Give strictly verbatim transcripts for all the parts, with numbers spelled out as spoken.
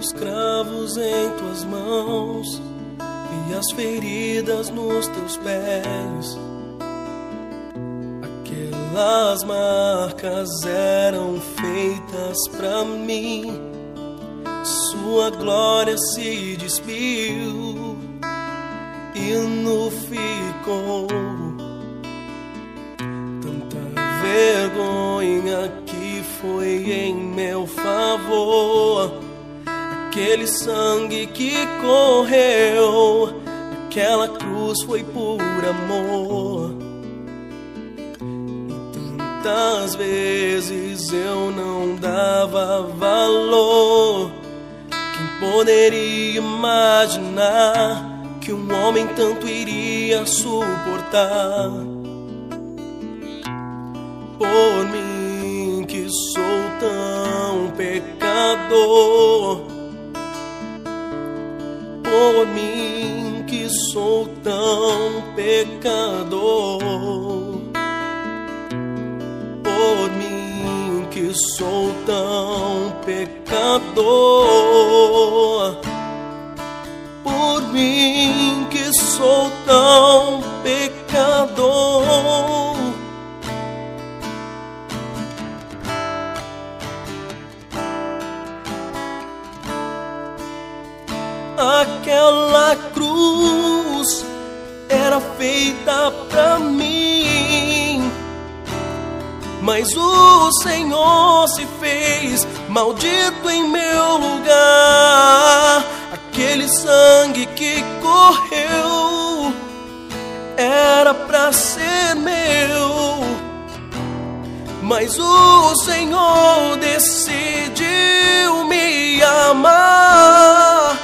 os cravos em tuas mãos e as feridas nos teus pés. Aquelas marcas eram feitas pra mim. Sua glória se despiu e não ficou tanta vergonha que foi em meu favor. Aquele sangue que correu, aquela cruz foi por amor. E tantas vezes eu não dava valor. Quem poderia imaginar que um homem tanto iria suportar? Por mim que sou tão pecador, por mim que sou tão pecador, por mim que sou tão pecador, por mim que sou tão pecador. Aquela cruz era feita pra mim, mas o Senhor se fez maldito em meu lugar. Aquele sangue que correu era pra ser meu, mas o Senhor decidiu me amar.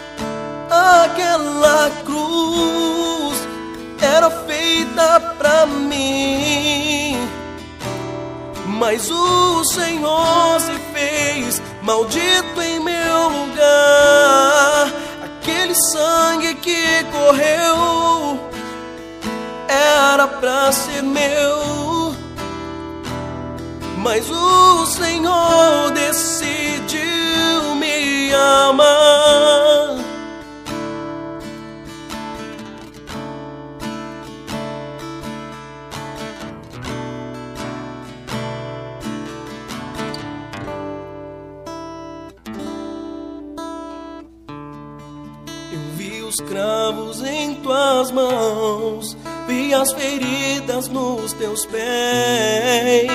Aquela cruz era feita pra mim, mas o Senhor se fez maldito em meu lugar. Aquele sangue que correu era pra ser meu, mas o Senhor decidiu me amar. Os cravos em tuas mãos, vi as feridas nos teus pés.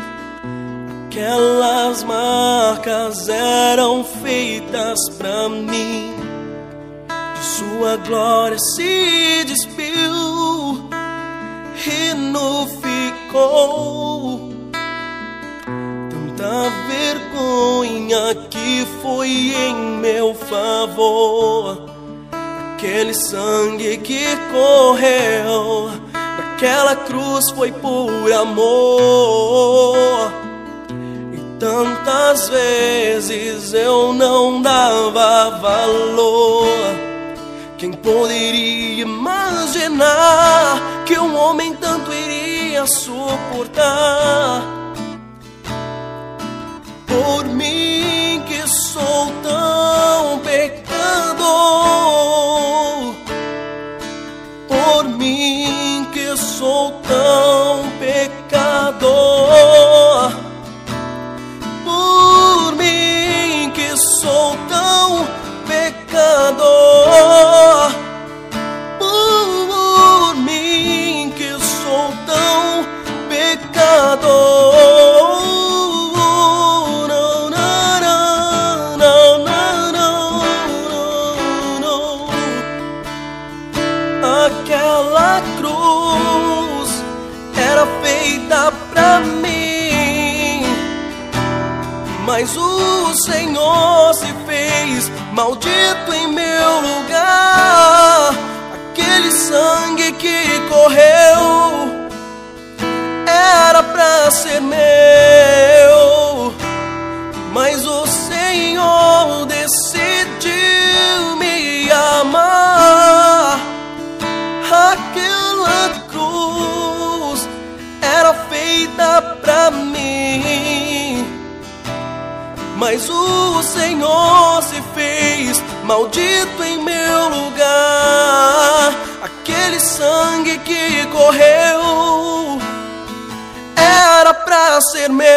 Aquelas marcas eram feitas pra mim. De sua glória se despiu e não ficou tanta vergonha que foi em meu favor. Aquele sangue que correu, aquela cruz foi por amor. E tantas vezes eu não dava valor. Quem poderia imaginar que um homem tanto iria suportar? Por mim que sou tão pecador, por mim que sou tão pecador, por mim que sou tão pecador, por mim que sou tão pecador. Aquela cruz era feita pra mim, mas o Senhor se fez maldito em meu lugar. Aquele sangue que correu era pra ser meu, mas o Senhor decidiu me amar. Aquela cruz era feita pra mim, mas o Senhor se fez maldito em meu lugar. Aquele sangue que correu era pra ser meu,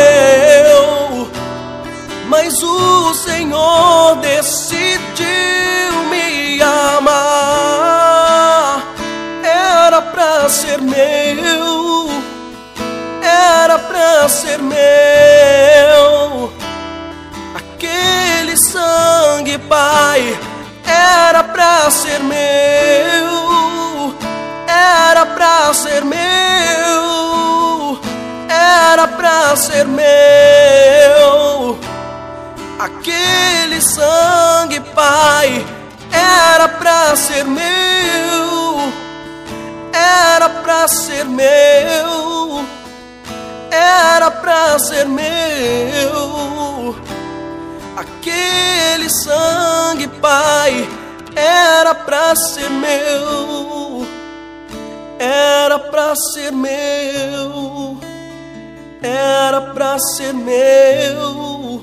mas o Senhor decidiu me amar. Era pra ser meu, era pra ser meu. Aquele sangue, Pai, era pra ser meu, era pra ser meu, era pra ser meu. Aquele sangue, Pai, era pra ser meu, era pra ser meu, era pra ser meu. Aquele sangue, Pai, era pra ser meu, era pra ser meu, era pra ser meu.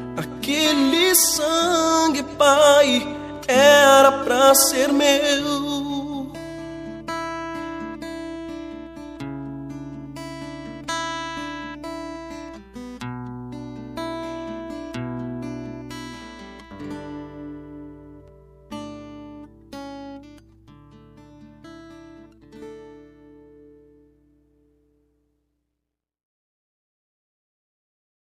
Aquele sangue, Pai, era pra ser meu.